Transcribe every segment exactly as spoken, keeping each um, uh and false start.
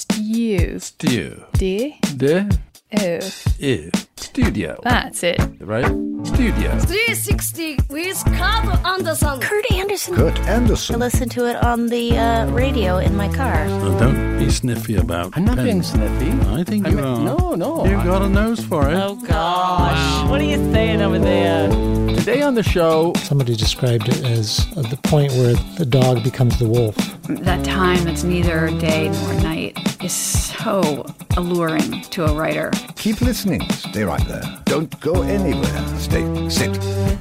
Stew. Stew. D. D. O. U. Studio. That's it. Right? Studio. three sixty with Kurt Anderson. Kurt Anderson. Kurt Anderson. I listen to it on the uh, radio in my car. Well, don't be sniffy about I'm not pens. being sniffy. I think I you mean, are. no, no. You've got a nose for it. Oh, gosh. What are you saying over there? Today on the show, somebody described it as uh, the point where the dog becomes the wolf. That time that's neither day nor night is so alluring to a writer. Keep listening. Stay right there. Don't go anywhere. Stay. Sit.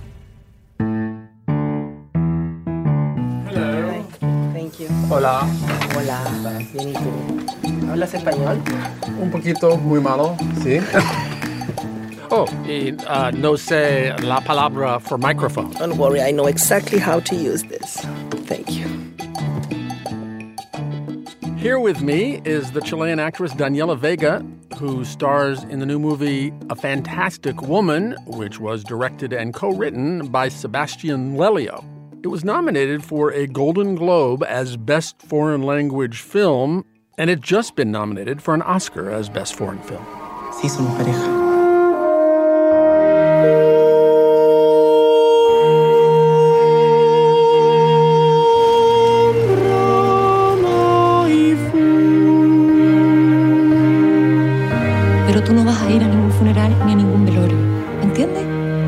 Hello. Thank you. hola. Hola. Bien, ¿y tú? ¿Hablas español? Un poquito muy malo, sí. Oh, y uh, no sé la palabra for microphone. Don't worry, I know exactly how to use this. Thank you. Here with me is the Chilean actress Daniela Vega, who stars in the new movie A Fantastic Woman, which was directed and co-written by Sebastian Lelio. It was nominated for a Golden Globe as Best Foreign Language Film, and it's just been nominated for an Oscar as Best Foreign Film. Sí, somos pareja. Pero tú no vas a ir a ningún funeral ni a ningún velorio. ¿Entiendes?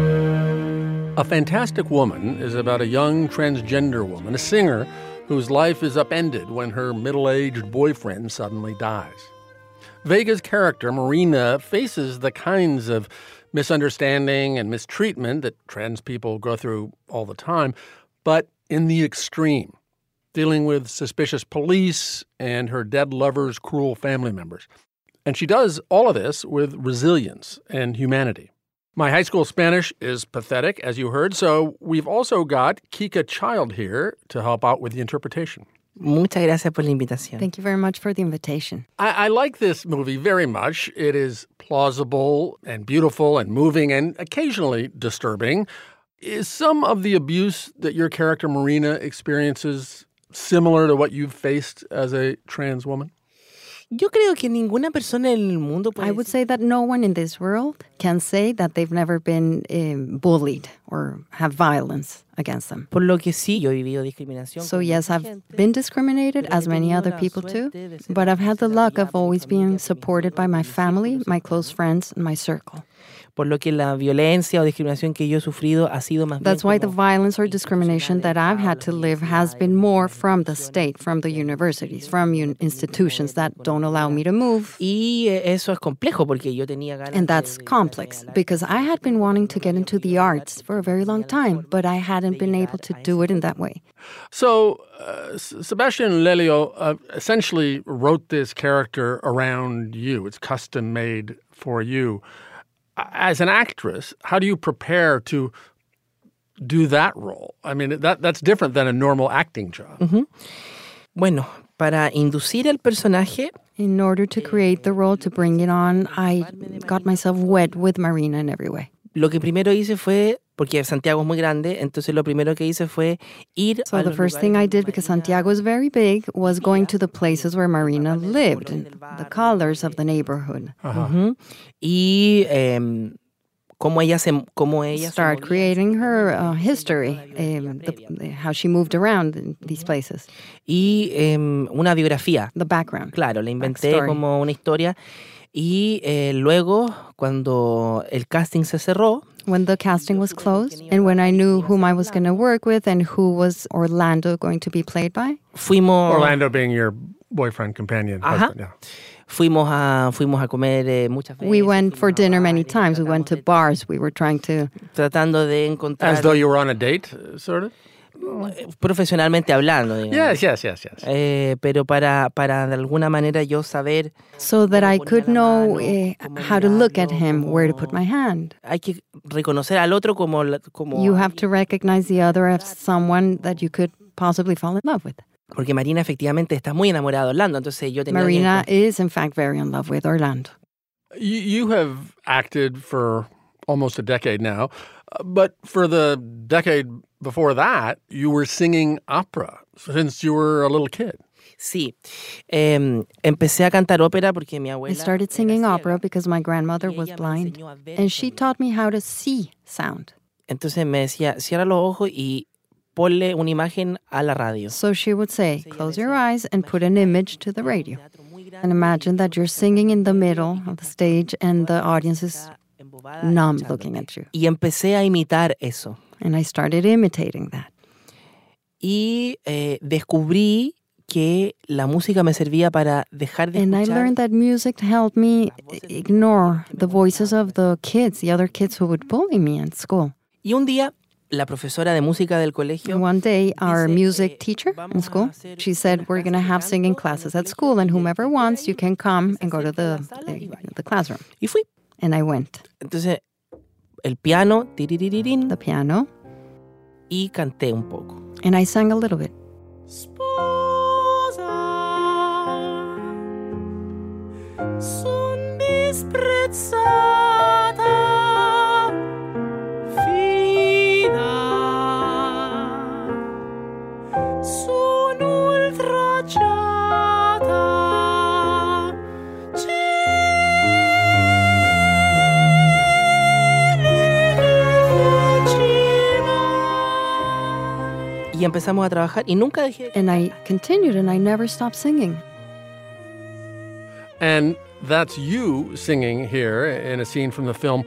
A Fantastic Woman is about a young transgender woman, a singer, whose life is upended when her middle-aged boyfriend suddenly dies. Vega's character, Marina, faces the kinds of misunderstanding and mistreatment that trans people go through all the time, but in the extreme, dealing with suspicious police and her dead lover's cruel family members. And she does all of this with resilience and humanity. My high school Spanish is pathetic, as you heard, so we've also got Kika Child here to help out with the interpretation. Muchas gracias por la invitación. Thank you very much for the invitation. I, I like this movie very much. It is plausible and beautiful and moving and occasionally disturbing. Is some of the abuse that your character Marina experiences similar to what you've faced as a trans woman? Yo creo que ninguna persona en el mundo puede I would say that no one in this world can say that they've never been um, bullied or have violence against them. Por lo que sí, yo he vivido discriminación. So yes, I've been discriminated as many other people too, but I've had the luck of always being supported by my family, my close friends, and my circle. Por lo que la violencia o discriminación que yo he sufrido ha sido más bien. That's why the violence or discrimination that I've had to live has been more from the state, from the universities, from un- institutions that don't allow me to move. Y eso es complejo porque yo tenía ganas. And that's complex because I had been wanting to get into the arts for a very long time, but I hadn't been able to do it in that way. So uh, Sebastian Lelio uh, essentially wrote this character around you. It's custom made for you. As an actress, how do you prepare to do that role? I mean, that that's different than a normal acting job. Uh-huh. Bueno, para inducir el personaje, in order to create the role, to bring it on, I got myself wed with Marina in every way. Lo que primero hice fue, porque Santiago es muy grande, entonces lo primero que hice fue ir So the first thing I did, because Santiago is very big, was going to the places where Marina lived, the colors of the neighborhood. Uh-huh. Uh-huh. Y eh, cómo ella se, cómo ella start creating her uh, history, um, the, how she moved around in these places. Y eh, una biografía. The background. Claro, la inventé como una historia. Y eh, luego, cuando el casting se cerró, when the casting was closed, and when I knew whom I was going to work with and who was Orlando going to be played by, fuimos Orlando being your boyfriend, companion, Ajá. husband, yeah. Fuimos a fuimos a comer eh, muchas veces. We went for dinner many times. We went to bars. We were trying to tratando de encontrar as though you were on a date, sort of. Profesionalmente hablando, digamos. Yes, yes, yes, yes. Eh, pero para, para de alguna manera yo saber. So that I could know uh, how to look at him, where to put my hand. Hay que reconocer al otro como, como. You have to recognize the other as someone that you could possibly fall in love with. Porque Marina efectivamente está muy enamorada de Orlando, entonces yo tenía. Marina is in fact very in love with Orlando. You, you have acted for almost a decade now, but for the decade before that, you were singing opera since you were a little kid. Sí. Eh, empecé a cantar ópera porque mi abuela... I started singing opera because my grandmother was blind, and she taught me how to see sound. Entonces me decía, cierra los ojos y ponle una imagen a la radio. So she would say, close your eyes and put an image to the radio. And imagine that you're singing in the middle of the stage and the audience is numb looking at you. Y empecé a imitar eso. And I started imitating that. Y eh, descubrí que la música me servía para dejar de And I escuchar. learned that music helped me ignore the voices of the kids, the other kids who would bully me in school. Y un día, la profesora de música del colegio... And one day, our music teacher in school, she said, we're going to have singing classes at school, and whomever wants, you can come and go to the, the, the classroom. Y fui. And I went. Entonces, el piano, tiriririrín, The piano, y canté un poco. and I sang a little bit. Son disprezzata, fida, son ultraggiata, y empezamos a trabajar y nunca dejé. And I continued, and I never stopped singing. And that's you singing here in a scene from the film,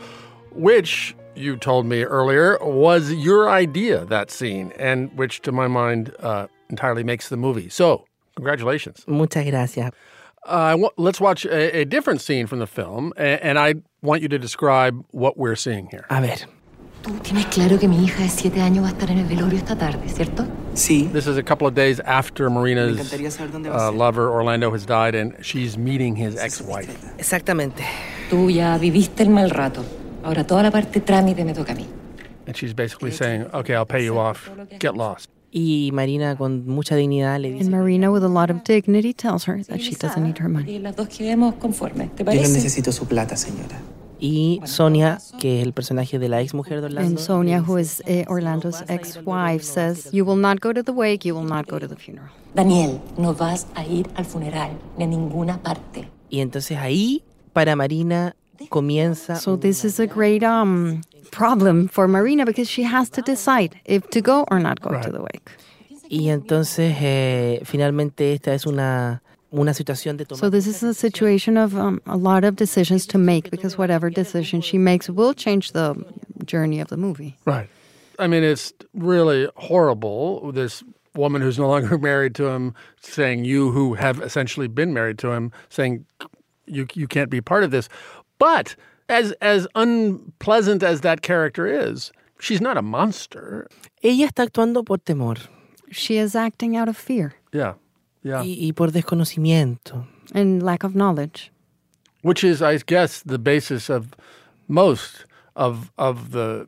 which you told me earlier was your idea, that scene, and which, to my mind, uh, entirely makes the movie. So, congratulations. Muchas gracias. Uh, w- let's watch a, a different scene from the film, a- and I want you to describe what we're seeing here. A ver. Tú tienes claro que mi hija de siete años va a estar en el velorio esta tarde, ¿cierto? Sí. This is a couple of days after Marina's Me encantaría saber dónde va a uh, ser. lover, Orlando, has died, and she's meeting his ex-wife. Exactamente. Tú ya viviste el mal rato. Ahora toda la parte trámite me toca a mí. And she's basically saying, okay, I'll pay you off. Get lost. Y Marina, con mucha dignidad, le And dice... Marina, with a lot of dignity, tells her that she doesn't need her money. Y las dos quedemos conformes, ¿te Yo no parece? necesito su plata, señora. Y Sonia, que es el personaje de la ex mujer de Orlando... And Sonia, who is uh, Orlando's ex-wife, says, you will not go to the wake, you will not go to the funeral. Daniel, no vas a ir al funeral ni a ninguna parte. Y entonces ahí, para Marina, comienza... So this is a great um, problem for Marina because she has to decide if to go or not go Right. to the wake. Y entonces, eh, finalmente, esta es una, una situación de tomar... So this is a situation of um, a lot of decisions to make because whatever decision she makes will change the journey of the movie. Right. I mean, it's really horrible, this woman who's no longer married to him saying, you who have essentially been married to him, saying, you you can't be part of this. But as as unpleasant as that character is, she's not a monster. Ella está actuando por temor. She is acting out of fear Yeah, yeah. Y, y por desconocimiento. and lack of knowledge. Which is, I guess, the basis of most of of the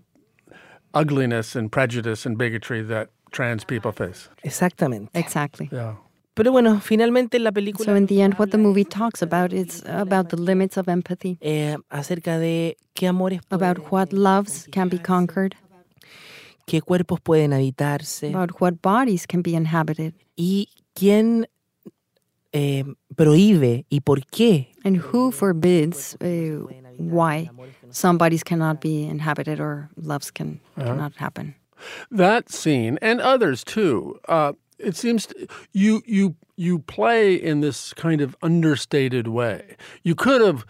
ugliness and prejudice and bigotry that trans people face. Exactamente. Exactly. Yeah. Pero bueno, finalmente la película... So in the end, what the movie talks about is about the limits of empathy, eh, acerca de qué amores... about what loves can be conquered, qué cuerpos pueden habitarse about what bodies can be inhabited, y quién eh, prohíbe y por qué. and who forbids uh, why some bodies cannot be inhabited or loves can Uh-huh. cannot happen. That scene and others too. Uh, it seems to, you you you play in this kind of understated way. You could have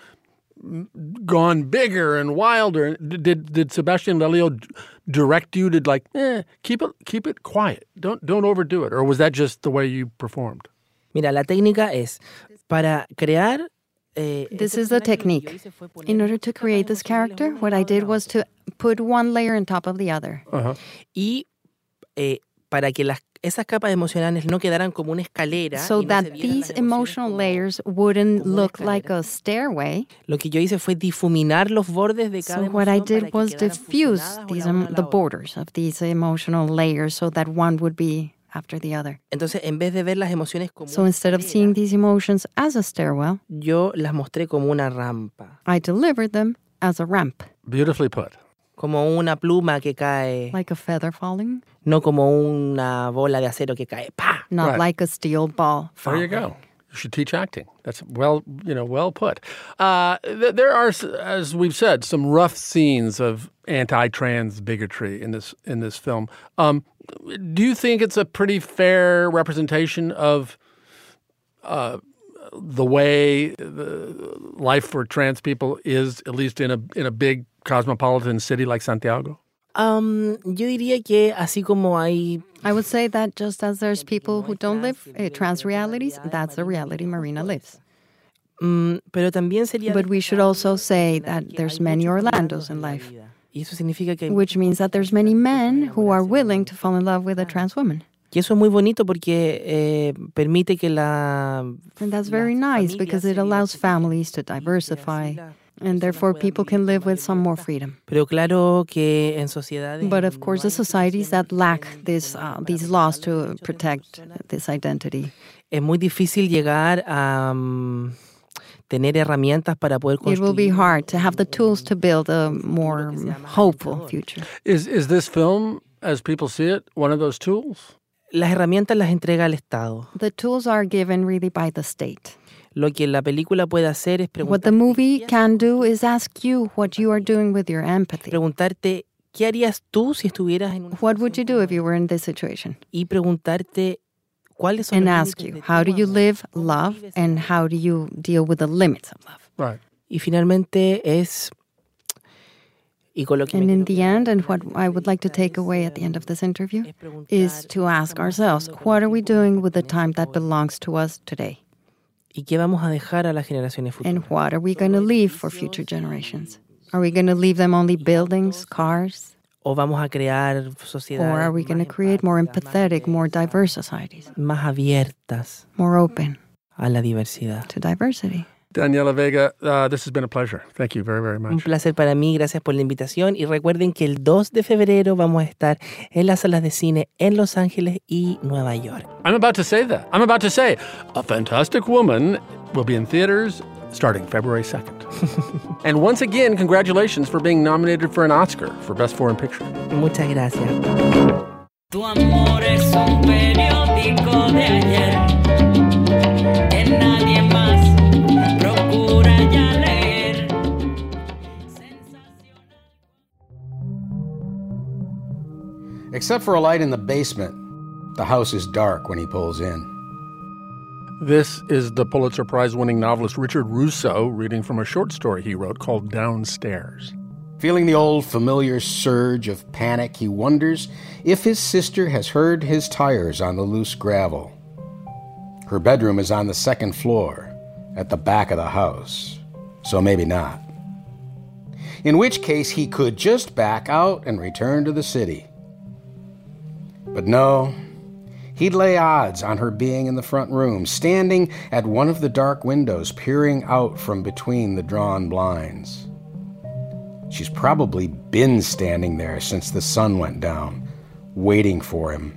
gone bigger and wilder. Did did Sebastian Lelio direct you to like, eh, keep it keep it quiet. Don't don't overdo it, or was that just the way you performed? Mira, la técnica es para crear... Eh, This is the technique. In order to create this character, what I did was to put one layer on top of the other. Uh-huh. Y eh, para que las, esas capas emocionales no quedaran como una escalera. So y no that se vieran these las emociones emotional como- layers wouldn't como una look escalera. like a stairway. Lo que yo hice fue difuminar los bordes de cada So what I emoción para did que was quedaran diffuse fusionadas these una um, a la the otra. borders of these emotional layers so that one would be after the other. Entonces, en vez de ver las emociones como So una instead of escalera, seeing these emotions as a stairwell, yo las mostré como una rampa. I delivered them as a ramp. Beautifully put. Como una pluma que cae. Like a feather falling? No como una bola de acero que cae. ¡Pah! Not Right. like a steel ball There you falling. go. You should teach acting. That's well, you know, well put. Uh, th- there are, as we've said, some rough scenes of anti-trans bigotry in this in this film. Um, do you think it's a pretty fair representation of uh, the way the life for trans people is, at least in a in a big cosmopolitan city like Santiago? Um, yo diría que así como hay... I would say that just as there's people who don't live uh, trans realities, that's the reality Marina lives. Mm, pero también sería... But we should also say that there's many Orlandos in life, Y eso significa que... which means that there's many men who are willing to fall in love with a trans woman. Y eso es muy bonito porque eh, permite que la... And that's very nice because it allows families to diversify, and therefore people can live with some more freedom. Pero claro que en sociedades... But of course, the societies that lack this, uh, these laws to protect this identity, Es muy difícil llegar a um, tener herramientas para poder construir... it will be hard to have the tools to build a more hopeful future. Is is this film, as people see it, one of those tools? Las herramientas las entrega el Estado. The tools are given really by the state. Lo que la película puede hacer es What the preguntar, movie can do is ask you what you are doing with your empathy. preguntarte qué harías tú si estuvieras en una... What would you do if you were in this situation? Y preguntarte cuáles son And los ask límites you, de how do tu you amor? live love and how do you deal with the limits of love? Right. Y finalmente es... Y con lo que me And in quiero the end, and what I would like to take away at the end of this interview, is to ask ourselves, what are we doing with the time that belongs to us today? ¿Y qué vamos a dejar a las generaciones futuras? And what are we going to leave for future generations? Are we going to leave them only buildings, cars? ¿O vamos a crear sociedades Or are we going to create more empathetic, more diverse societies, más abiertas more open a la diversidad? to diversity? Daniela Vega, uh, this has been a pleasure. Thank you very, very Un much. placer para mí, gracias por la invitación y recuerden que el dos de febrero vamos a estar en las salas de cine en Los Ángeles y Nueva York. I'm about to say that. I'm about to say A Fantastic Woman will be in theaters starting February second. And once again, congratulations for being nominated for an Oscar for Best Foreign Picture. Muchas gracias. Tu amor es un periódico de ayer, en nadie más procura ya leer. Except for a light in the basement, the house is dark when he pulls in. This is the Pulitzer Prize-winning novelist Richard Russo reading from a short story he wrote called Downstairs. Feeling the old familiar surge of panic, he wonders if his sister has heard his tires on the loose gravel. Her bedroom is on the second floor, at the back of the house, so maybe not. In which case, he could just back out and return to the city. But no, he'd lay odds on her being in the front room, standing at one of the dark windows, peering out from between the drawn blinds. She's probably been standing there since the sun went down, waiting for him.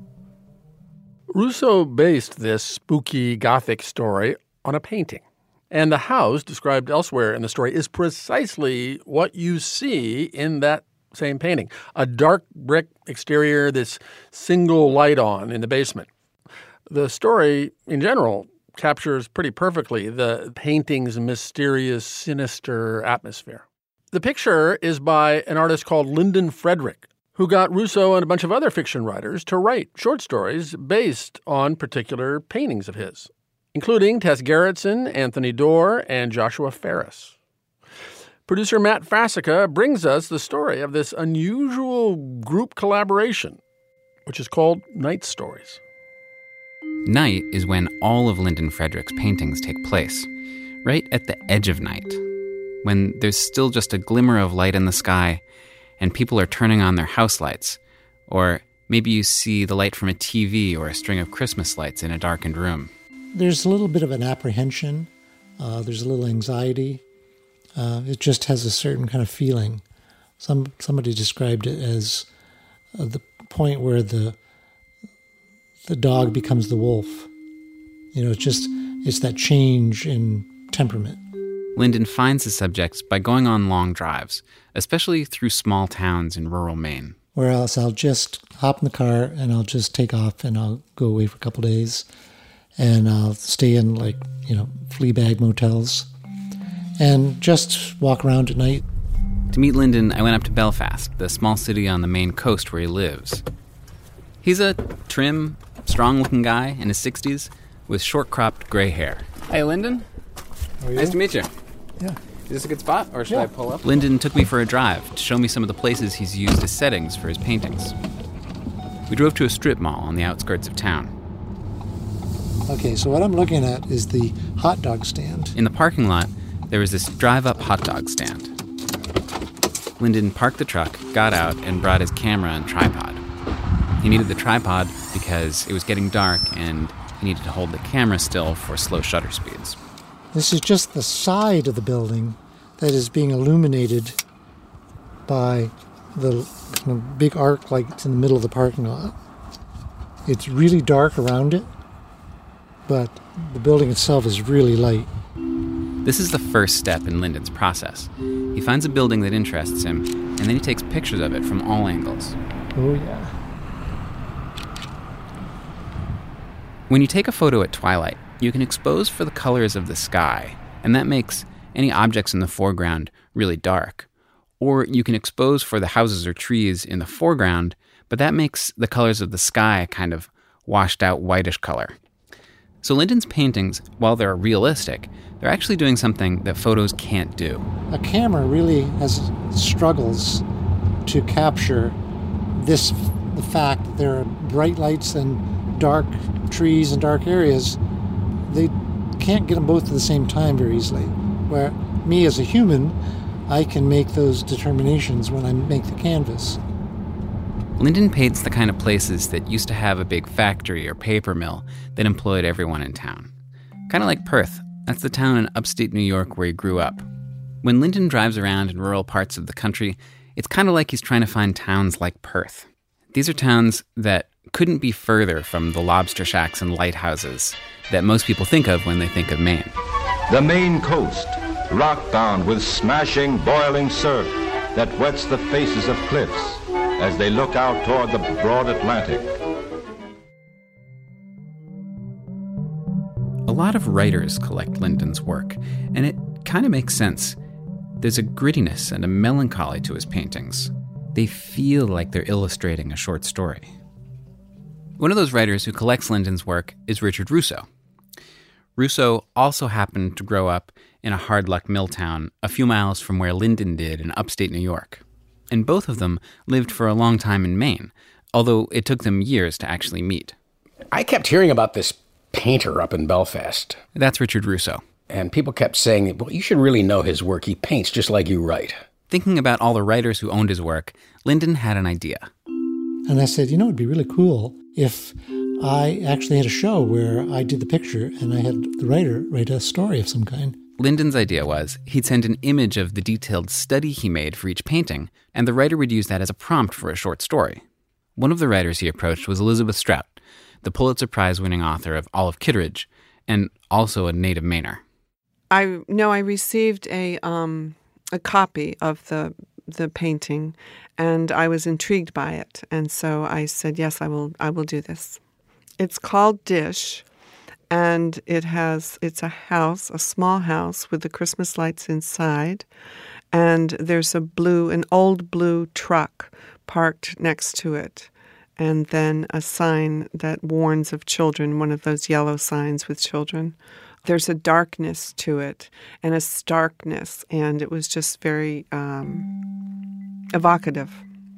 Russo based this spooky Gothic story on a painting. And the house, described elsewhere in the story, is precisely what you see in that same painting. A dark brick exterior, this single light on in the basement. The story, in general, captures pretty perfectly the painting's mysterious, sinister atmosphere. The picture is by an artist called Lyndon Frederick, who got Russo and a bunch of other fiction writers to write short stories based on particular paintings of his, including Tess Gerritsen, Anthony Doerr, and Joshua Ferris. Producer Matt Frasica brings us the story of this unusual group collaboration, which is called Night Stories. Night is when all of Lyndon Frederick's paintings take place, right at the edge of night, when there's still just a glimmer of light in the sky and people are turning on their house lights, or maybe you see the light from a T V or a string of Christmas lights in a darkened room. There's a little bit of an apprehension. Uh, there's a little anxiety. Uh, it just has a certain kind of feeling. Some somebody described it as uh, the point where the the dog becomes the wolf. You know, it's just it's that change in temperament. Lyndon finds his subjects by going on long drives, especially through small towns in rural Maine. Or else I'll just hop in the car and I'll just take off and I'll go away for a couple days. And I'll stay in, like, you know, flea bag motels and just walk around at night. To meet Lyndon, I went up to Belfast, the small city on the Maine coast where he lives. He's a trim, strong-looking guy in his sixties with short-cropped gray hair. Hey, Lyndon. How are you? Nice to meet you. Yeah. Is this a good spot, or should Yeah. I pull up? Lyndon took me for a drive to show me some of the places he's used as settings for his paintings. We drove to a strip mall on the outskirts of town. Okay, so what I'm looking at is the hot dog stand. In the parking lot, there was this drive-up hot dog stand. Lyndon parked the truck, got out, and brought his camera and tripod. He needed the tripod because it was getting dark and he needed to hold the camera still for slow shutter speeds. This is just the side of the building that is being illuminated by the you know, big arc lights in the middle of the parking lot. It's really dark around it, but the building itself is really light. This is the first step in Lyndon's process. He finds a building that interests him, and then he takes pictures of it from all angles. Oh, yeah. When you take a photo at twilight, you can expose for the colors of the sky, and that makes any objects in the foreground really dark. Or you can expose for the houses or trees in the foreground, but that makes the colors of the sky kind of washed out whitish color. So Lyndon's paintings, while they're realistic, they're actually doing something that photos can't do. A camera really has struggles to capture this, the fact that there are bright lights and dark trees and dark areas. They can't get them both at the same time very easily. Where me as a human, I can make those determinations when I make the canvas. Lyndon paints the kind of places that used to have a big factory or paper mill that employed everyone in town. Kind of like Perth. That's the town in upstate New York where he grew up. When Lyndon drives around in rural parts of the country, it's kind of like he's trying to find towns like Perth. These are towns that couldn't be further from the lobster shacks and lighthouses that most people think of when they think of Maine. The Maine coast, rock-bound with smashing, boiling surf that wets the faces of cliffs as they look out toward the broad Atlantic. A lot of writers collect Lyndon's work, and it kind of makes sense. There's a grittiness and a melancholy to his paintings. They feel like they're illustrating a short story. One of those writers who collects Lyndon's work is Richard Russo. Russo also happened to grow up in a hard-luck mill town a few miles from where Lyndon did in upstate New York. And both of them lived for a long time in Maine, although it took them years to actually meet. I kept hearing about this painter up in Belfast. That's Richard Russo. And people kept saying, well, you should really know his work. He paints just like you write. Thinking about all the writers who owned his work, Lyndon had an idea. And I said, you know, it'd be really cool if I actually had a show where I did the picture and I had the writer write a story of some kind. Lyndon's idea was he'd send an image of the detailed study he made for each painting, and the writer would use that as a prompt for a short story. One of the writers he approached was Elizabeth Strout, the Pulitzer Prize-winning author of Olive Kitteridge, and also a native Mainer. I know I received a um, a copy of the the painting, and I was intrigued by it, and so I said, yes, I will I will do this. It's called Dish, and it has it's a house, a small house with the Christmas lights inside, and there's a blue, an old blue truck parked next to it, and then a sign that warns of children, one of those yellow signs with children. There's a darkness to it and a starkness, and it was just very um, evocative.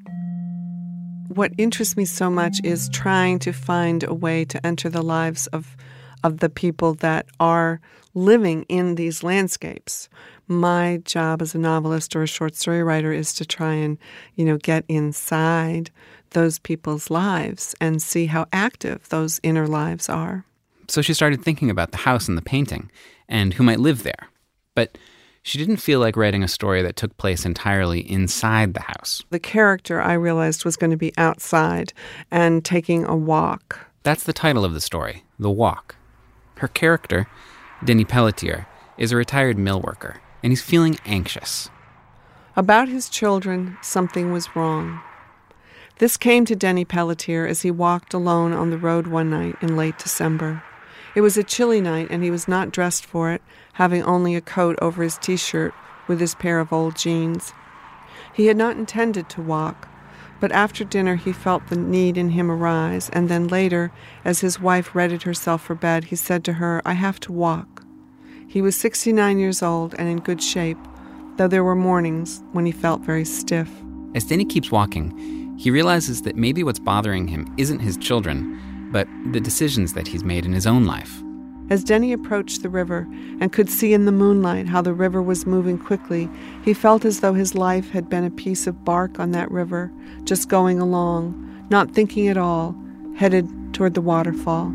What interests me so much is trying to find a way to enter the lives of of the people that are living in these landscapes. My job as a novelist or a short story writer is to try and, you know, get inside those people's lives and see how active those inner lives are. So she started thinking about the house and the painting and who might live there. But she didn't feel like writing a story that took place entirely inside the house. The character, I realized, was going to be outside and taking a walk. That's the title of the story, The Walk. Her character, Denny Pelletier, is a retired mill worker. and he's feeling anxious. About his children, something was wrong. This came to Denny Pelletier as he walked alone on the road one night in late December. It was a chilly night, and he was not dressed for it, having only a coat over his T-shirt with his pair of old jeans. He had not intended to walk, but after dinner he felt the need in him arise, and then later, as his wife readied herself for bed, he said to her, "I have to walk." He was sixty-nine years old and in good shape, though there were mornings when he felt very stiff. As Denny keeps walking, he realizes that maybe what's bothering him isn't his children, but the decisions that he's made in his own life. As Denny approached the river and could see in the moonlight how the river was moving quickly, he felt as though his life had been a piece of bark on that river, just going along, not thinking at all, headed toward the waterfall.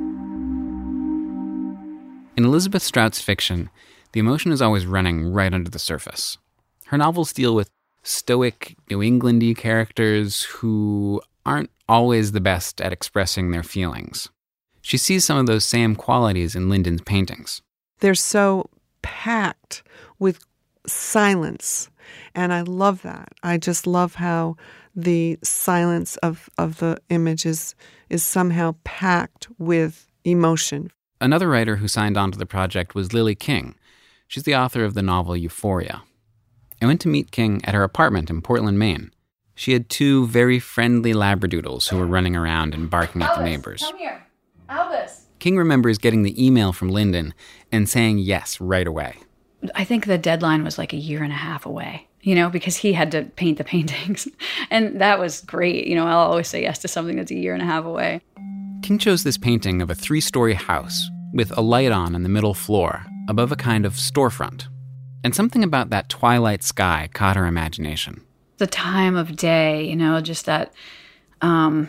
In Elizabeth Strout's fiction, the emotion is always running right under the surface. Her novels deal with stoic, New England-y characters who aren't always the best at expressing their feelings. She sees some of those same qualities in Linden's paintings. They're so packed with silence, and I love that. I just love how the silence of, of the image is, is somehow packed with emotion. Another writer who signed on to the project was Lily King. She's the author of the novel Euphoria. I went to meet King at her apartment in Portland, Maine. She had two very friendly Labradoodles who were running around and barking at the neighbors. Come here. Albus. King remembers getting the email from Linden and saying yes right away. I think the deadline was like a year and a half away, you know, because he had to paint the paintings. And that was great. You know, I'll always say yes to something that's a year and a half away. King chose this painting of a three-story house with a light on in the middle floor above a kind of storefront. And something about that twilight sky caught her imagination. The time of day, you know, just that um,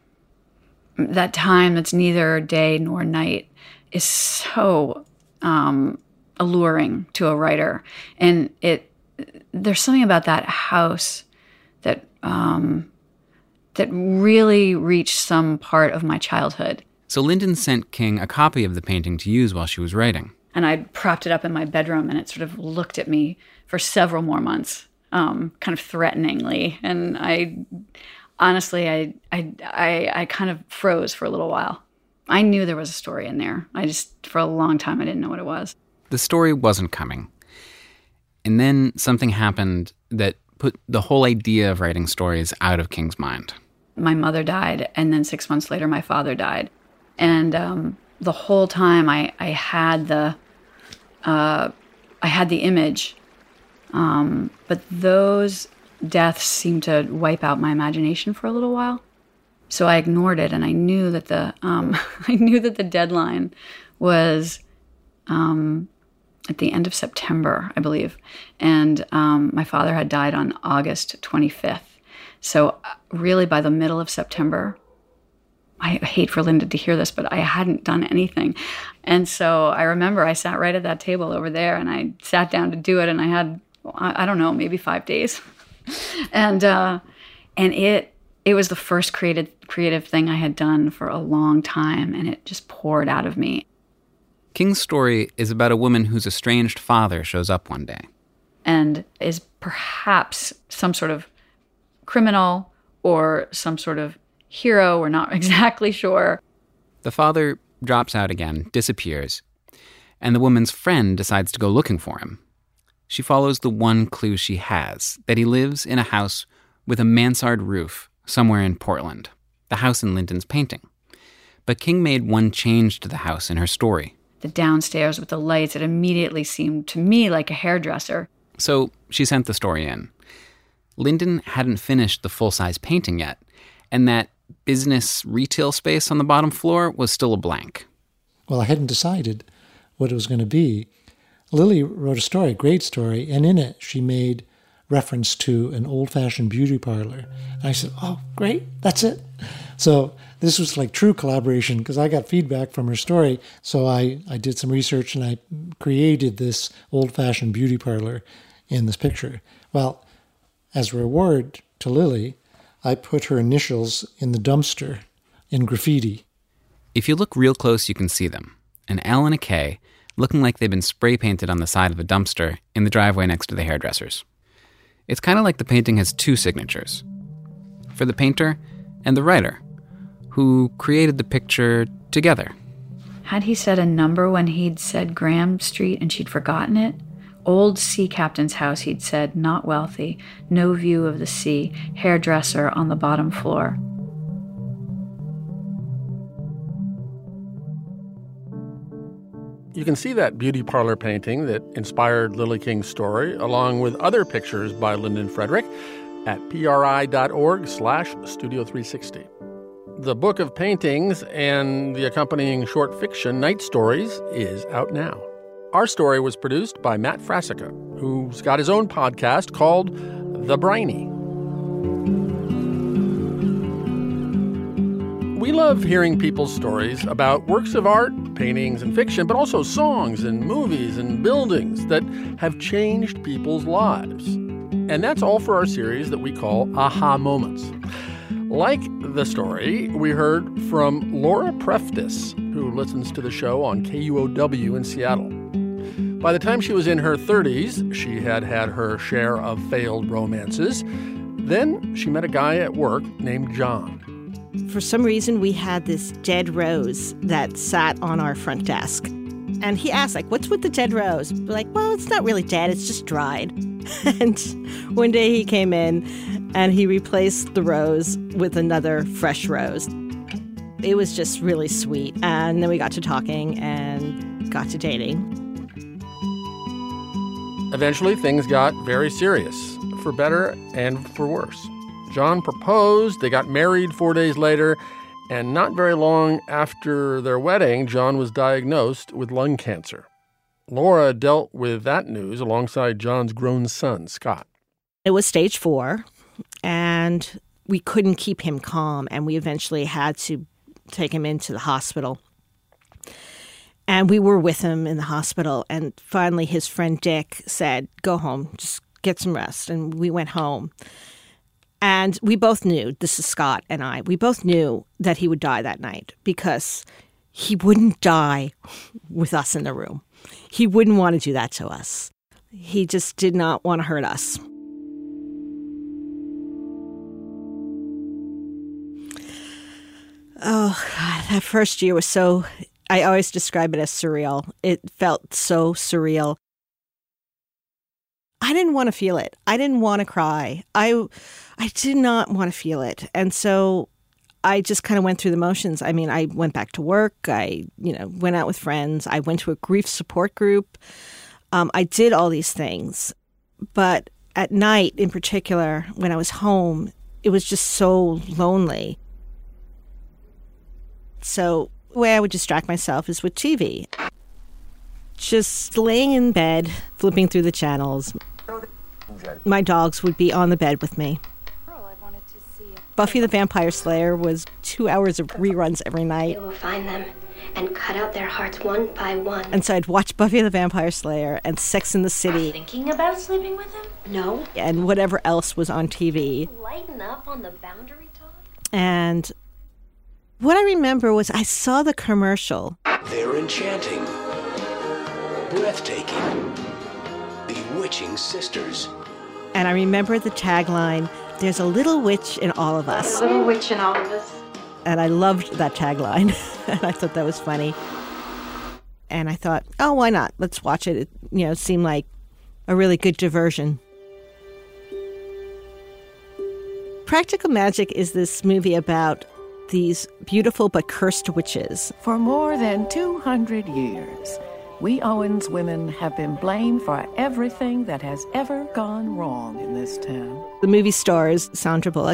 that time that's neither day nor night is so um, alluring to a writer. And it there's something about that house that um, that really reached some part of my childhood. So Linden sent King a copy of the painting to use while she was writing. And I propped it up in my bedroom, and it sort of looked at me for several more months. Um, kind of threateningly, and I honestly, I, I, I, I kind of froze for a little while. I knew there was a story in there. I just, for a long time, I didn't know what it was. The story wasn't coming. And then something happened that put the whole idea of writing stories out of King's mind. My mother died, and then six months later, my father died. And um, the whole time, I, I had the, uh, I had the image. Um, but those deaths seemed to wipe out my imagination for a little while. So I ignored it, and I knew that the um, I knew that the deadline was um, at the end of September, I believe. And um, my father had died on August twenty-fifth. So really by the middle of September, I hate for Linda to hear this, but I hadn't done anything. And so I remember I sat right at that table over there, and I sat down to do it, and I had, I don't know, maybe five days. and uh, and it it was the first creative, creative thing I had done for a long time, and it just poured out of me. King's story is about a woman whose estranged father shows up one day. And is perhaps some sort of criminal or some sort of hero, we're not exactly sure. The father drops out again, disappears, and the woman's friend decides to go looking for him. She follows the one clue she has, that he lives in a house with a mansard roof somewhere in Portland, the house in Linden's painting. But King made one change to the house in her story. The downstairs with the lights, it immediately seemed to me like a hairdresser. So she sent the story in. Linden hadn't finished the full-size painting yet, and that business retail space on the bottom floor was still a blank. Well, I hadn't decided what it was going to be. Lily wrote a story, a great story, and in it she made reference to an old-fashioned beauty parlor. And I said, oh, great, that's it. So this was like true collaboration because I got feedback from her story. So I, I did some research and I created this old-fashioned beauty parlor in this picture. Well, as a reward to Lily, I put her initials in the dumpster in graffiti. If you look real close, you can see them. An L and a K looking like they've been spray painted on the side of a dumpster in the driveway next to the hairdressers. It's kind of like the painting has two signatures, for the painter and the writer, who created the picture together. Had he said a number when he'd said Graham Street and she'd forgotten it? Old sea captain's house, he'd said, not wealthy, no view of the sea, hairdresser on the bottom floor. You can see that beauty parlor painting that inspired Lily King's story, along with other pictures by Lyndon Frederick, at pri.org slash Studio three sixty. The book of paintings and the accompanying short fiction, Night Stories, is out now. Our story was produced by Matt Frasica, who's got his own podcast called The Briny. We love hearing people's stories about works of art, paintings and fiction, but also songs and movies and buildings that have changed people's lives. And that's all for our series that we call Aha Moments. Like the story we heard from Laura Preftis, who listens to the show on K U O W in Seattle. By the time she was in her thirties, she had had her share of failed romances. Then she met a guy at work named John. For some reason, we had this dead rose that sat on our front desk. And he asked, like, what's with the dead rose? We're like, well, it's not really dead, it's just dried. And one day he came in and he replaced the rose with another fresh rose. It was just really sweet. And then we got to talking and got to dating. Eventually, things got very serious, for better and for worse. John proposed, they got married four days later, and not very long after their wedding, John was diagnosed with lung cancer. Laura dealt with that news alongside John's grown son, Scott. It was stage four, and we couldn't keep him calm, and we eventually had to take him into the hospital. And we were with him in the hospital, and finally his friend Dick said, go home, just get some rest. And we went home. And we both knew, this is Scott and I, we both knew that he would die that night because he wouldn't die with us in the room. He wouldn't want to do that to us. He just did not want to hurt us. Oh, God, that first year was so, I always describe it as surreal. It felt so surreal. I didn't want to feel it. I didn't want to cry. I I did not want to feel it. And so I just kind of went through the motions. I mean, I went back to work. I, you know, went out with friends. I went to a grief support group. Um, I did all these things. But at night, in particular, when I was home, it was just so lonely. So the way I would distract myself is with T V. Just laying in bed, flipping through the channels. My dogs would be on the bed with me. Buffy the Vampire Slayer was two hours of reruns every night. You will find them and cut out their hearts one by one. And so I'd watch Buffy the Vampire Slayer and Sex and the City. Thinking about sleeping with him? No. And whatever else was on T V. Lighten up on the boundary talk? And what I remember was I saw the commercial. They're enchanting, breathtaking, bewitching sisters. And I remember the tagline, there's a little witch in all of us. A little witch in all of us. And I loved that tagline. And I thought that was funny. And I thought, oh, why not? Let's watch it. It, you know, seemed like a really good diversion. Practical Magic is this movie about these beautiful but cursed witches. For more than two hundred years, we Owens women have been blamed for everything that has ever gone wrong in this town. The movie stars Sandra Bullock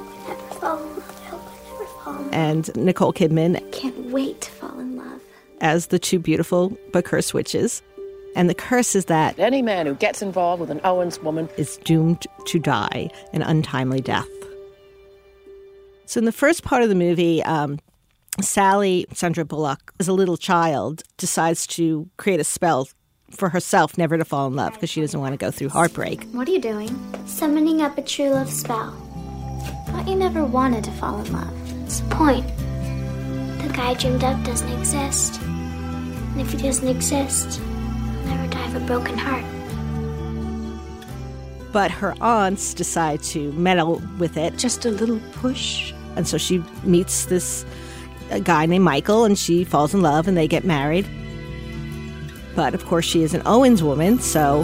and Nicole Kidman. I can't wait to fall in love. As the two beautiful but cursed witches. And the curse is that any man who gets involved with an Owens woman is doomed to die an untimely death. So in the first part of the movie, um, Sally, Sandra Bullock, as a little child, decides to create a spell for herself never to fall in love because she doesn't want to go through heartbreak. What are you doing? Summoning up a true love spell. Thought you never wanted to fall in love. What's the point? The guy I dreamed up doesn't exist. And if he doesn't exist, I'll never die of a broken heart. But her aunts decide to meddle with it. Just a little push. And so she meets this a guy named Michael, and she falls in love, and they get married. But, of course, she is an Owens woman, so...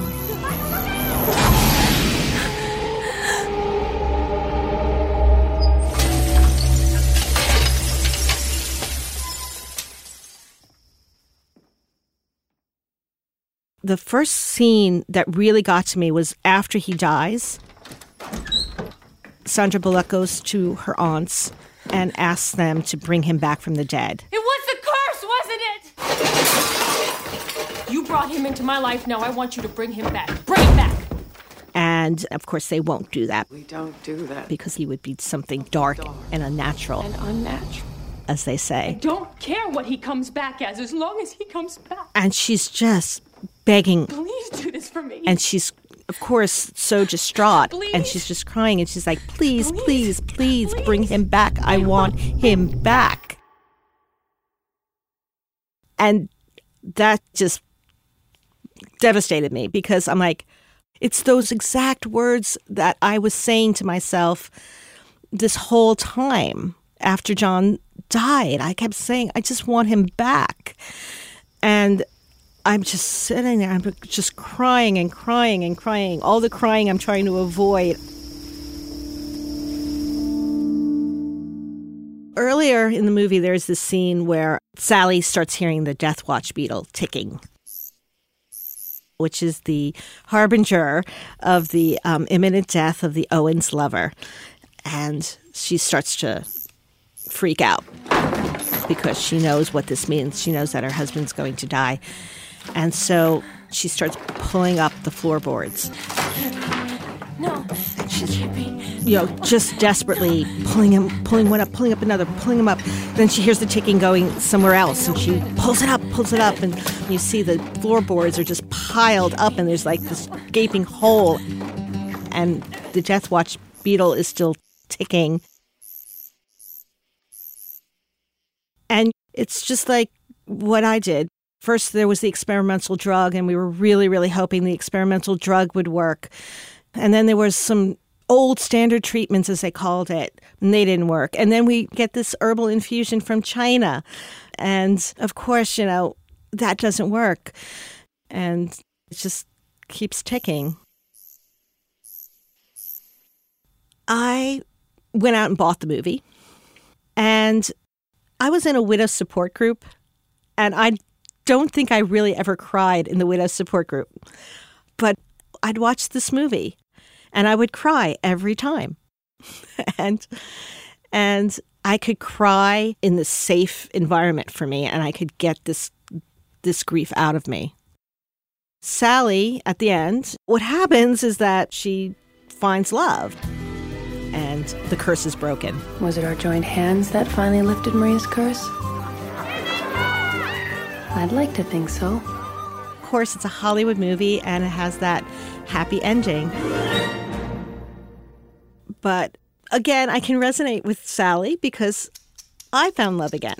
The first scene that really got to me was after he dies. Sandra Bullock goes to her aunts and asks them to bring him back from the dead. It was the curse, wasn't it? You brought him into my life. Now I want you to bring him back. Bring him back! And, of course, they won't do that. We don't do that. Because he would be something dark and unnatural. And unnatural. As they say. I don't care what he comes back as, as long as he comes back. And she's just begging. Please do this for me. And she's, of course, so distraught. Please. And she's just crying. And she's like, please, please, please, please bring him back. I want him back. And that just devastated me because I'm like, it's those exact words that I was saying to myself this whole time after John died. I kept saying, I just want him back. And I'm just sitting there, I'm just crying and crying and crying. All the crying I'm trying to avoid. Earlier in the movie, there's this scene where Sally starts hearing the death watch beetle ticking, which is the harbinger of the um, imminent death of the Owens lover. And she starts to freak out because she knows what this means. She knows that her husband's going to die. And so she starts pulling up the floorboards. No, she's hippie. You know, just desperately pulling him, pulling one up, pulling up another, pulling him up. Then she hears the ticking going somewhere else, and she pulls it up, pulls it up, and you see the floorboards are just piled up, and there's like this gaping hole. And the death watch beetle is still ticking. And it's just like what I did. First, there was the experimental drug, and we were really, really hoping the experimental drug would work. And then there was some old standard treatments, as they called it, and they didn't work. And then we get this herbal infusion from China. And, of course, you know, that doesn't work. And it just keeps ticking. I went out and bought the movie. And I was in a widow support group, and I don't think I really ever cried in the widow support group. But I'd watch this movie, and I would cry every time. and and I could cry in this safe environment for me, and I could get this this grief out of me. Sally, at the end, what happens is that she finds love. And the curse is broken. Was it our joined hands that finally lifted Maria's curse? I'd like to think so. Of course, it's a Hollywood movie, and it has that happy ending. But again, I can resonate with Sally because I found love again.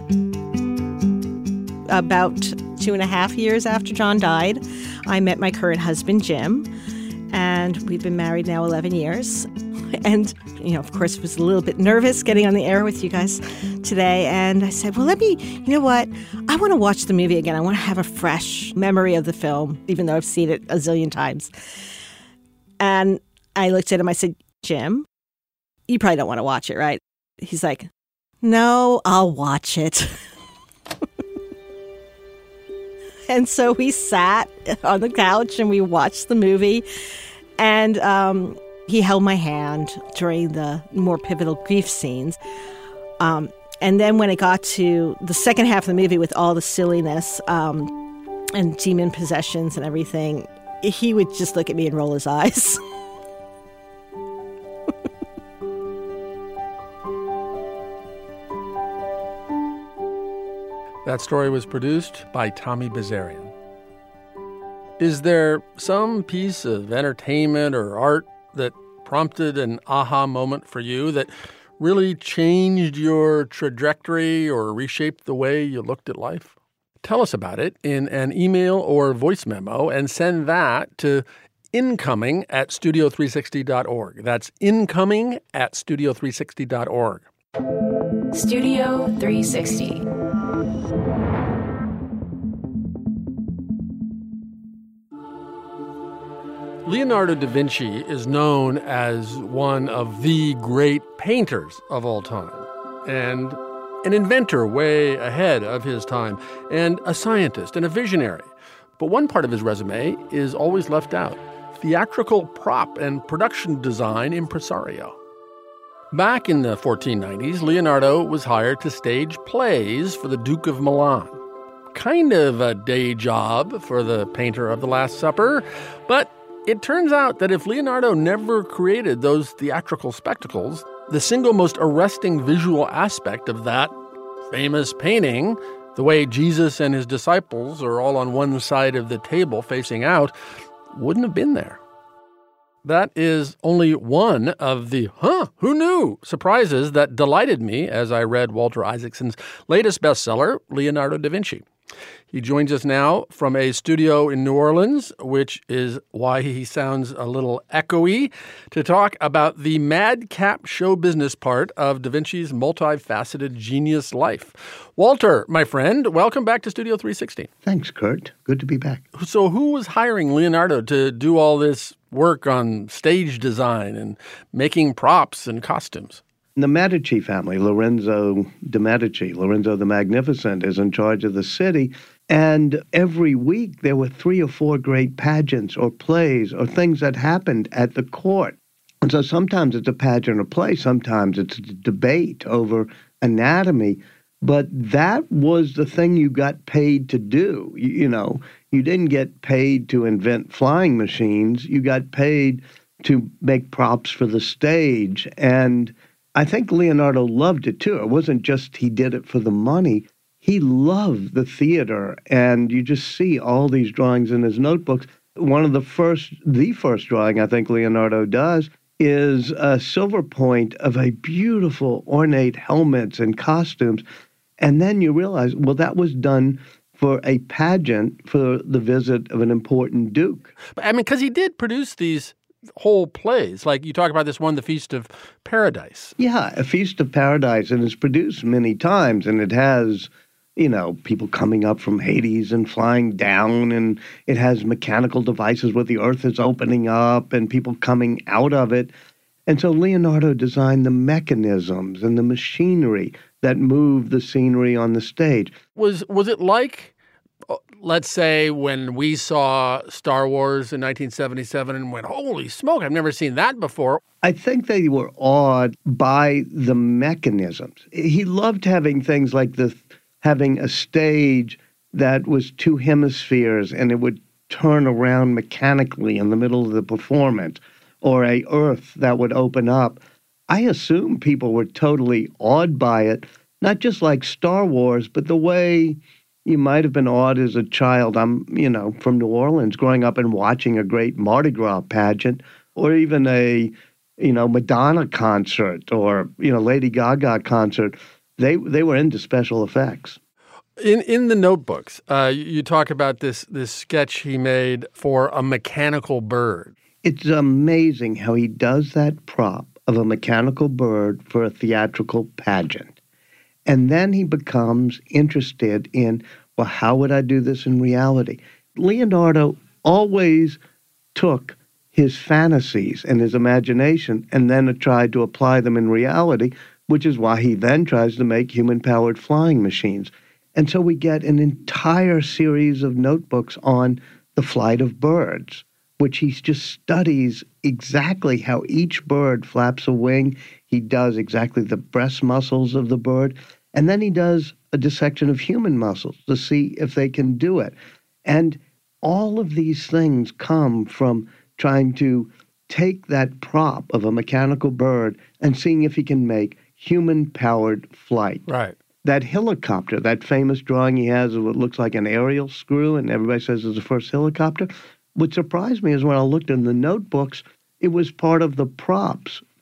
About two and a half years after John died, I met my current husband, Jim, and we've been married now eleven years. And, you know, of course, I was a little bit nervous getting on the air with you guys today. And I said, well, let me, you know what? I want to watch the movie again. I want to have a fresh memory of the film, even though I've seen it a zillion times. And I looked at him. I said, Jim, you probably don't want to watch it, right? He's like, no, I'll watch it. And so we sat on the couch and we watched the movie. And, um... he held my hand during the more pivotal grief scenes. Um, and then when it got to the second half of the movie with all the silliness um, and demon possessions and everything, he would just look at me and roll his eyes. That story was produced by Tommy Bazarian. Is there some piece of entertainment or art that prompted an aha moment for you that really changed your trajectory or reshaped the way you looked at life? Tell us about it in an email or voice memo and send that to incoming at studio three sixty dot org. That's incoming at studio three sixty dot org. Studio three sixty. Leonardo da Vinci is known as one of the great painters of all time, and an inventor way ahead of his time, and a scientist and a visionary. But one part of his resume is always left out: theatrical prop and production design impresario. Back in the fourteen nineties, Leonardo was hired to stage plays for the Duke of Milan. Kind of a day job for the painter of The Last Supper, but it turns out that if Leonardo never created those theatrical spectacles, the single most arresting visual aspect of that famous painting, the way Jesus and his disciples are all on one side of the table facing out, wouldn't have been there. That is only one of the, huh, who knew, surprises that delighted me as I read Walter Isaacson's latest bestseller, Leonardo da Vinci. He joins us now from a studio in New Orleans, which is why he sounds a little echoey, to talk about the madcap show business part of Da Vinci's multifaceted genius life. Walter, my friend, welcome back to Studio three sixty. Thanks, Kurt. Good to be back. So who was hiring Leonardo to do all this work on stage design and making props and costumes? The Medici family, Lorenzo de' Medici, Lorenzo the Magnificent, is in charge of the city. And every week there were three or four great pageants or plays or things that happened at the court. And so sometimes it's a pageant or play, sometimes it's a debate over anatomy. But that was the thing you got paid to do. You, you know, you didn't get paid to invent flying machines. You got paid to make props for the stage. And I think Leonardo loved it, too. It wasn't just he did it for the money. He loved the theater, and you just see all these drawings in his notebooks. One of the first, the first drawing I think Leonardo does is a silver point of a beautiful ornate helmets and costumes. And then you realize, well, that was done for a pageant for the visit of an important duke. I mean, because he did produce these whole plays. Like you talk about this one, The Feast of Paradise. Yeah, A Feast of Paradise, and it's produced many times, and it has, you know, people coming up from Hades and flying down, and it has mechanical devices where the earth is opening up and people coming out of it. And so Leonardo designed the mechanisms and the machinery that move the scenery on the stage. Was was it like, let's say, when we saw Star Wars in nineteen seventy-seven and went, holy smoke, I've never seen that before? I think they were awed by the mechanisms. He loved having things like the having a stage that was two hemispheres and it would turn around mechanically in the middle of the performance, or a earth that would open up. I assume people were totally awed by it, not just like Star Wars, but the way you might have been awed as a child. I'm, you know, from New Orleans, growing up and watching a great Mardi Gras pageant, or even a, you know, Madonna concert or, you know, Lady Gaga concert. They they were into special effects. In in the notebooks, uh, you talk about this this sketch he made for a mechanical bird. It's amazing how he does that prop of a mechanical bird for a theatrical pageant. And then he becomes interested in, well, how would I do this in reality? Leonardo always took his fantasies and his imagination and then tried to apply them in reality, which is why he then tries to make human-powered flying machines. And so we get an entire series of notebooks on the flight of birds, which he just studies exactly how each bird flaps a wing. He does exactly the breast muscles of the bird. And then he does a dissection of human muscles to see if they can do it. And all of these things come from trying to take that prop of a mechanical bird and seeing if he can make human-powered flight. Right. That helicopter, that famous drawing he has of what looks like an aerial screw, and everybody says it's the first helicopter. What surprised me is when I looked in the notebooks, it was part of the props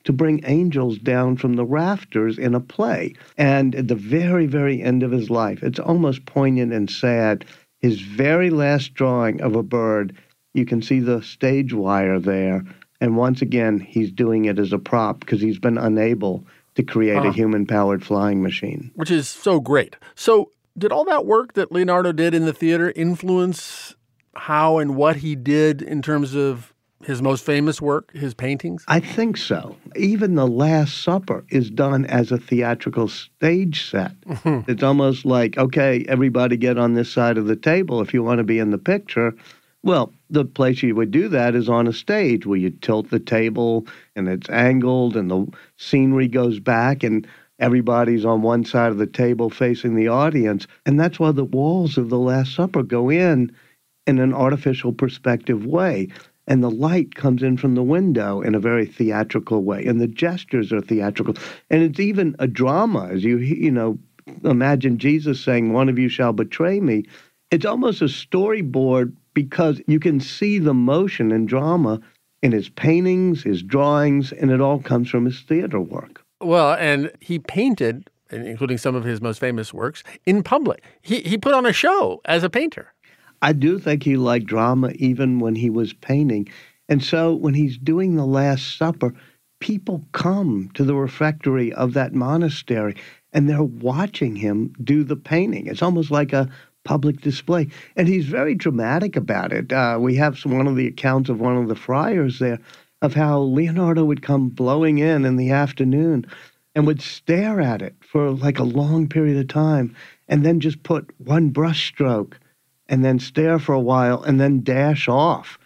to bring angels down from the rafters in a play. And at the very, very end of his life, it's almost poignant and sad. His very last drawing of a bird, you can see the stage wire there. And once again, he's doing it as a prop because he's been unable to create huh. a human-powered flying machine. Which is so great. So did all that work that Leonardo did in the theater influence how and what he did in terms of his most famous work, his paintings? I think so. Even The Last Supper is done as a theatrical stage set. Mm-hmm. It's almost like, okay, everybody get on this side of the table if you want to be in the picture. Well, the place you would do that is on a stage where you tilt the table and it's angled and the scenery goes back and everybody's on one side of the table facing the audience. And that's why the walls of The Last Supper go in in an artificial perspective way. And the light comes in from the window in a very theatrical way. And the gestures are theatrical. And it's even a drama, as you, you know, imagine Jesus saying, one of you shall betray me. It's almost a storyboard because you can see the motion and drama in his paintings, his drawings, and it all comes from his theater work. Well, and he painted, including some of his most famous works, in public. He he put on a show as a painter. I do think he liked drama even when he was painting. And so when he's doing The Last Supper, people come to the refectory of that monastery and they're watching him do the painting. It's almost like a public display. And he's very dramatic about it. Uh, we have some, one of the accounts of one of the friars there of how Leonardo would come blowing in in the afternoon and would stare at it for like a long period of time and then just put one brush stroke and then stare for a while, and then dash off.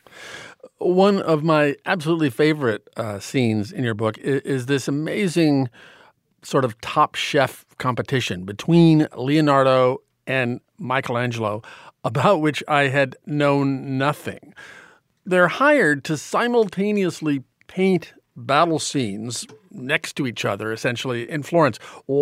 One of my absolutely favorite uh, scenes in your book is, is this amazing sort of Top Chef competition between Leonardo and Michelangelo, about which I had known nothing. They're hired to simultaneously paint battle scenes next to each other, essentially, in Florence.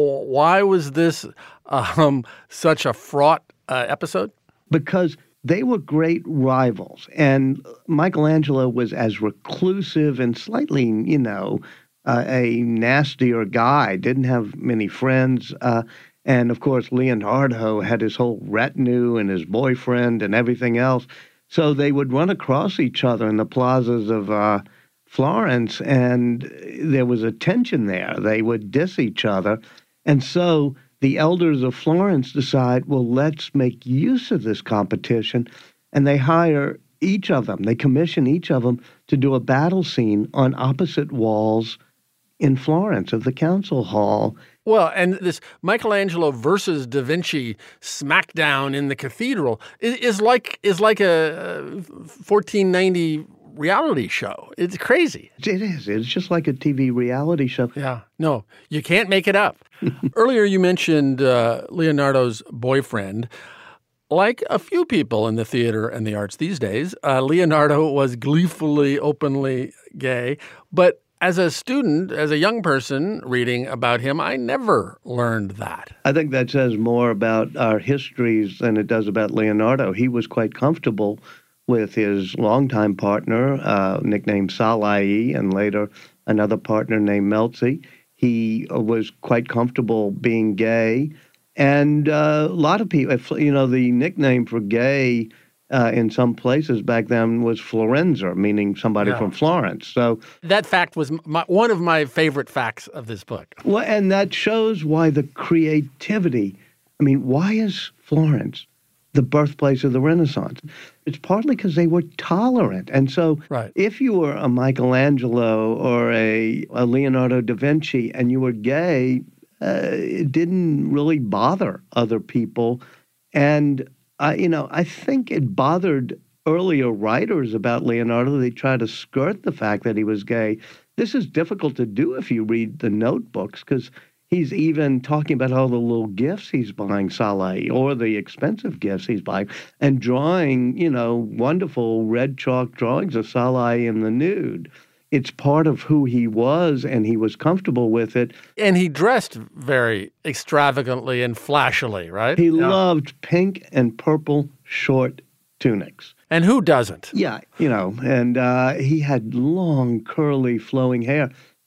Why was this um, such a fraught uh, episode? Because they were great rivals. And Michelangelo was as reclusive and slightly, you know, uh, a nastier guy, didn't have many friends. Uh, and, of course, Leonardo had his whole retinue and his boyfriend and everything else. So they would run across each other in the plazas of uh, Florence, and there was a tension there. They would diss each other. And so the elders of Florence decide, well, let's make use of this competition, and they hire each of them, they commission each of them to do a battle scene on opposite walls in Florence of the council hall. Well, and this Michelangelo versus Da Vinci smackdown in the cathedral is, is like is like a fourteen ninety reality show. It's crazy. It is. It's just like a T V reality show. Yeah. No, you can't make it up. Earlier you mentioned uh, Leonardo's boyfriend. Like a few people in the theater and the arts these days, uh, Leonardo was gleefully, openly gay. But as a student, as a young person reading about him, I never learned that. I think that says more about our histories than it does about Leonardo. He was quite comfortable with his longtime partner, uh, nicknamed Salai, and later another partner named Melzi. He was quite comfortable being gay. And uh, a lot of people, you know, the nickname for gay uh, in some places back then was Florenza, meaning somebody yeah. from Florence. So that fact was my, one of my favorite facts of this book. Well, and that shows why the creativity, I mean, why is Florence the birthplace of the Renaissance? It's partly because they were tolerant. And so right. if you were a Michelangelo or a, a Leonardo da Vinci and you were gay, uh, it didn't really bother other people. And, uh, you know, I think it bothered earlier writers about Leonardo. They tried to skirt the fact that he was gay. This is difficult to do if you read the notebooks, because he's even talking about all the little gifts he's buying Salai, or the expensive gifts he's buying, and drawing, you know, wonderful red chalk drawings of Salai in the nude. It's part of who he was, and he was comfortable with it. And he dressed very extravagantly and flashily, right? He yeah. loved pink and purple short tunics. And who doesn't? Yeah, you know, and uh, he had long, curly, flowing hair.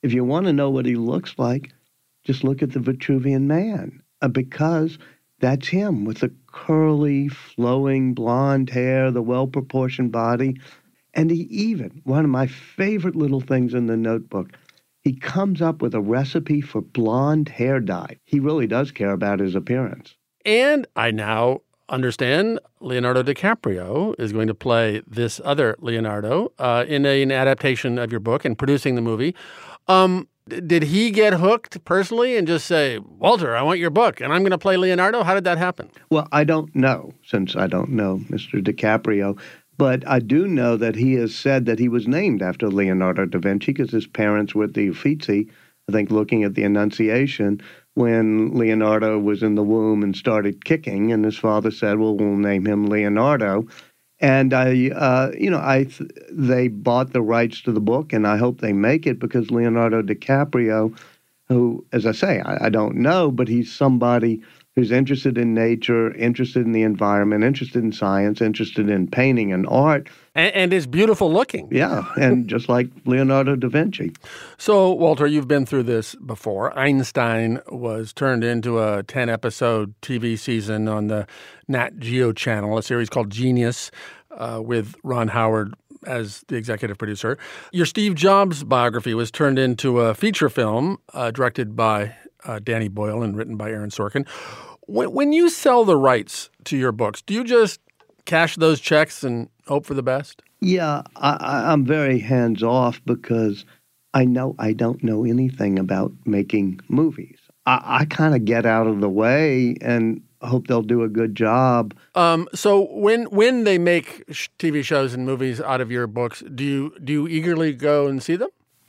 If you want to know what he looks like, just look at the Vitruvian Man, uh, because that's him with the curly, flowing blonde hair, the well-proportioned body. And he even, one of my favorite little things in the notebook, he comes up with a recipe for blonde hair dye. He really does care about his appearance. And I now understand Leonardo DiCaprio is going to play this other Leonardo uh, in a, an adaptation of your book and producing the movie. Um, did he get hooked personally and just say, Walter, I want your book, and I'm going to play Leonardo? How did that happen? Well, I don't know, since I don't know Mister DiCaprio. But I do know that he has said that he was named after Leonardo da Vinci because his parents were at the Uffizi, I think, looking at the Annunciation when Leonardo was in the womb and started kicking. And his father said, well, we'll name him Leonardo. And I, uh, you know, I th- they bought the rights to the book, and I hope they make it because Leonardo DiCaprio, who, as I say, I, I don't know, but he's somebody who's interested in nature, interested in the environment, interested in science, interested in painting and art. And, and is beautiful looking. Yeah, and just like Leonardo da Vinci. So, Walter, you've been through this before. Einstein was turned into a ten-episode T V season on the Nat Geo channel, a series called Genius, uh, with Ron Howard as the executive producer. Your Steve Jobs biography was turned into a feature film uh, directed by uh, Danny Boyle and written by Aaron Sorkin. When, when you sell the rights to your books, do you just cash those checks and hope for the best? Yeah, I, I'm very hands-off because I know I don't know anything about making movies. I, I kind of get out of the way and hope they'll do a good job. Um, so when when they make T V shows and movies out of your books, do you do you eagerly go and see them?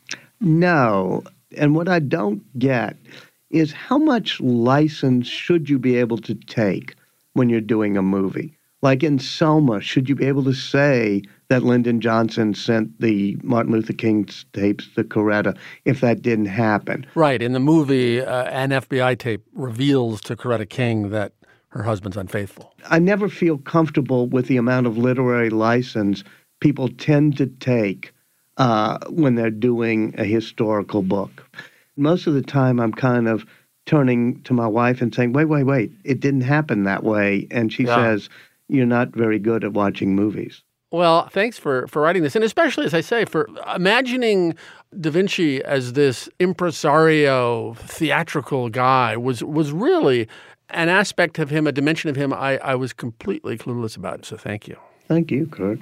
No. And what I don't get is how much license should you be able to take when you're doing a movie? Like in Selma, should you be able to say that Lyndon Johnson sent the Martin Luther King tapes to Coretta if that didn't happen? Right. In the movie, uh, an F B I tape reveals to Coretta King that her husband's unfaithful. I never feel comfortable with the amount of literary license people tend to take uh, when they're doing a historical book. Most of the time, I'm kind of turning to my wife and saying, wait, wait, wait, it didn't happen that way. And she Yeah. says, you're not very good at watching movies. Well, thanks for, for writing this. And especially, as I say, for imagining Da Vinci as this impresario, theatrical guy was was really an aspect of him, a dimension of him I, I was completely clueless about. So thank you. Thank you, Kurt.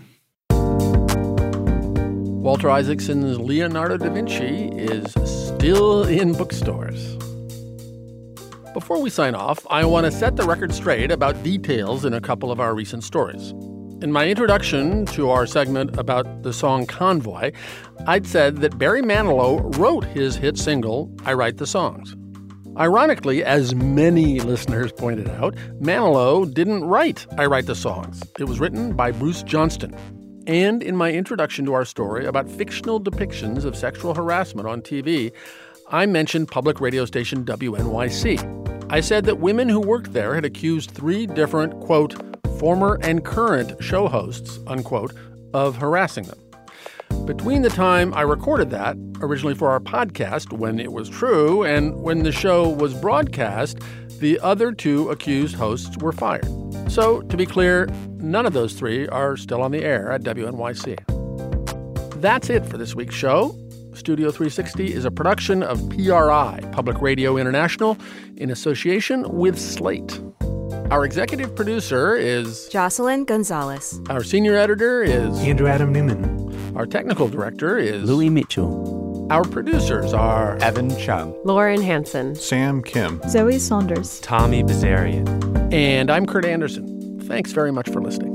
Walter Isaacson's Leonardo da Vinci is still in bookstores. Before we sign off, I want to set the record straight about details in a couple of our recent stories. In my introduction to our segment about the song Convoy, I'd said that Barry Manilow wrote his hit single, I Write the Songs. Ironically, as many listeners pointed out, Manilow didn't write I Write the Songs. It was written by Bruce Johnston. And in my introduction to our story about fictional depictions of sexual harassment on T V, I mentioned public radio station W N Y C. I said that women who worked there had accused three different, quote, former and current show hosts, unquote, of harassing them. Between the time I recorded that, originally for our podcast, when it was true, and when the show was broadcast, the other two accused hosts were fired. So, to be clear, none of those three are still on the air at W N Y C. That's it for this week's show. Studio three sixty is a production of P R I, Public Radio International, in association with Slate. Our executive producer is Jocelyn Gonzalez. Our senior editor is Andrew Adam Newman. Our technical director is Louis Mitchell. Our producers are Evan Chung, Lauren Hansen, Sam Kim, Zoe Saunders, Tommy Bazarian. And I'm Kurt Anderson. Thanks very much for listening.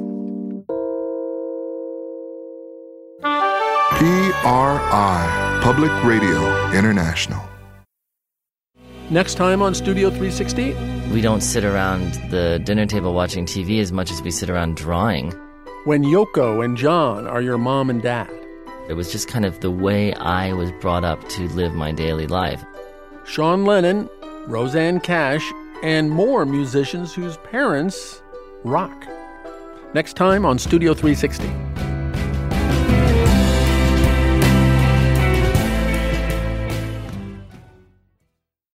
P R I, Public Radio International. Next time on Studio three sixty. We don't sit around the dinner table watching T V as much as we sit around drawing. When Yoko and John are your mom and dad. It was just kind of the way I was brought up to live my daily life. Sean Lennon, Rosanne Cash, and more musicians whose parents rock. Next time on Studio three sixty.